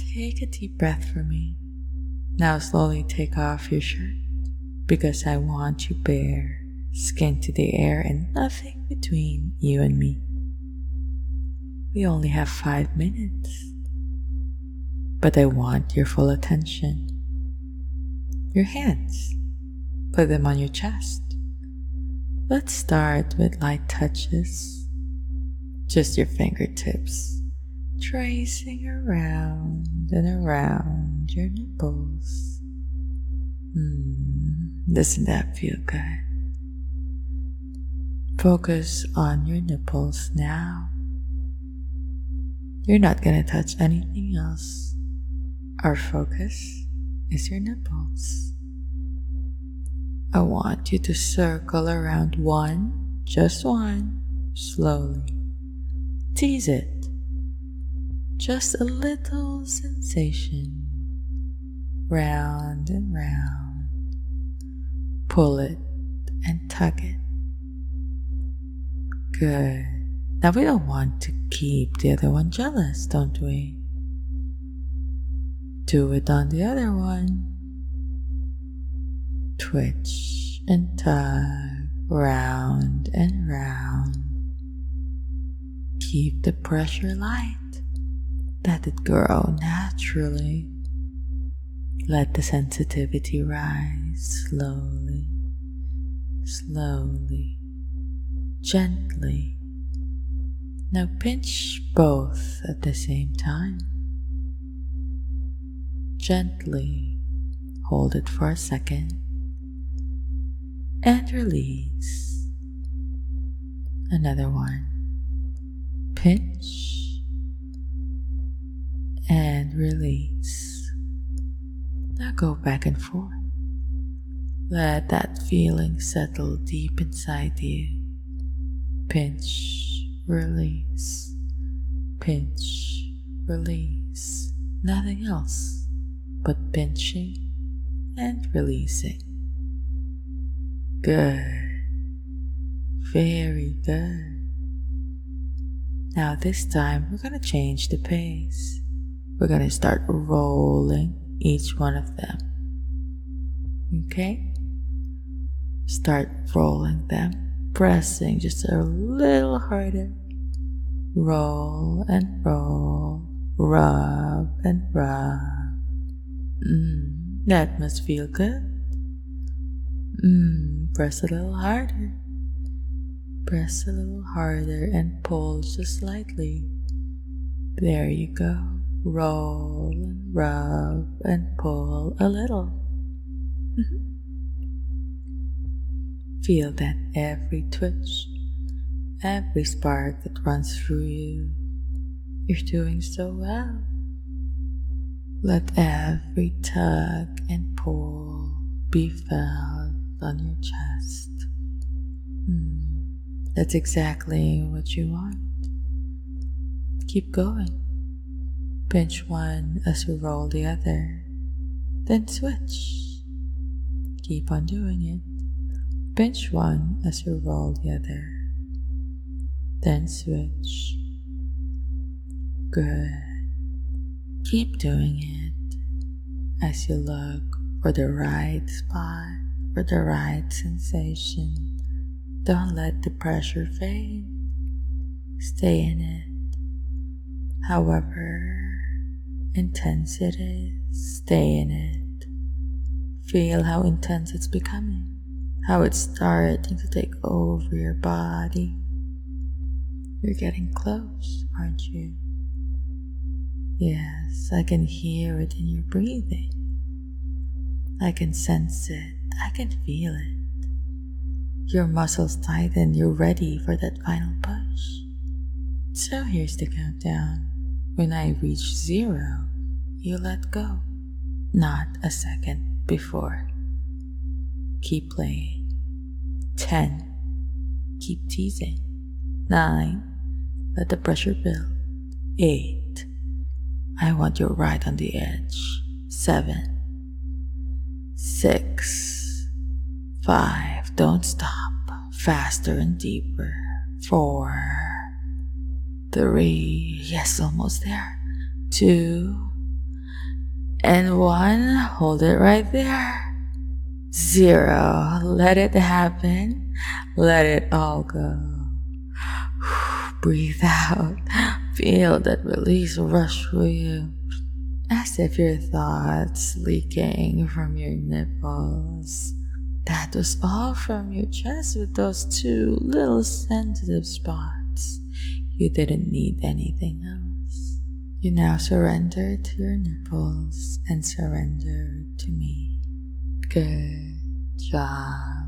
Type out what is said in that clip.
Take a deep breath for me. Now slowly take off your shirt because I want you bare, skin to the air and nothing between you and me. We only have 5 minutes, but I want your full attention. Your hands, put them on your chest. Let's start with light touches, just your fingertips, tracing around and around your nipples. Doesn't that feel good? Focus on your nipples now. You're not gonna touch anything else. Our focus is your nipples. I want you to circle around one, just one, slowly. Tease it. Just a little sensation. Round and round. Pull it and tug it. Good. Now we don't want to keep the other one jealous, don't we? Do it on the other one. Twitch and tug round and round. Keep the pressure light. Let it grow naturally. Let the sensitivity rise slowly, slowly, gently. Now pinch both at the same time. Gently hold it for a second and release. Another one. Pinch and release. Now go back and forth. Let that feeling settle deep inside you. Pinch, release. Pinch, release. Nothing else but pinching and releasing. Good. Very good. Now this time we're going to change the pace. We're going to start rolling each one of them. Okay? Start rolling them, pressing just a little harder. Roll and roll, rub and rub. That must feel good. Press a little harder. Press a little harder and pull just slightly. There you go. Roll and rub and pull a little. Feel that every twitch, every spark that runs through you. You're doing so well. Let every tug and pull be felt on your chest. That's exactly what you want. Keep going. Pinch one as you roll the other. Then switch. Keep on doing it. Pinch one as you roll the other. Then switch. Good. Keep doing it as you look for the right spot, for the right sensation. Don't let the pressure fade. Stay in it. However intense it is, stay in it. Feel how intense it's becoming, how it's starting to take over your body. You're getting close, aren't you? Yes, I can hear it in your breathing. I can sense it. I can feel it. Your muscles tighten. You're ready for that final push. So here's the countdown. When I reach 0, you let go. Not a second before. Keep playing. 10. Keep teasing. 9. Let the pressure build. 8. I want you right on the edge. 7. 6. 5. Don't stop. Faster and deeper. 4. 3. Yes, almost there. 2. And 1, hold it right there. 0, let it happen. Let it all go. Breathe out. Feel that release rush through you. As if your thoughts leaking from your nipples. That was all from your chest with those 2 little sensitive spots. You didn't need anything else. You now surrender to your nipples and surrender to me. Good job.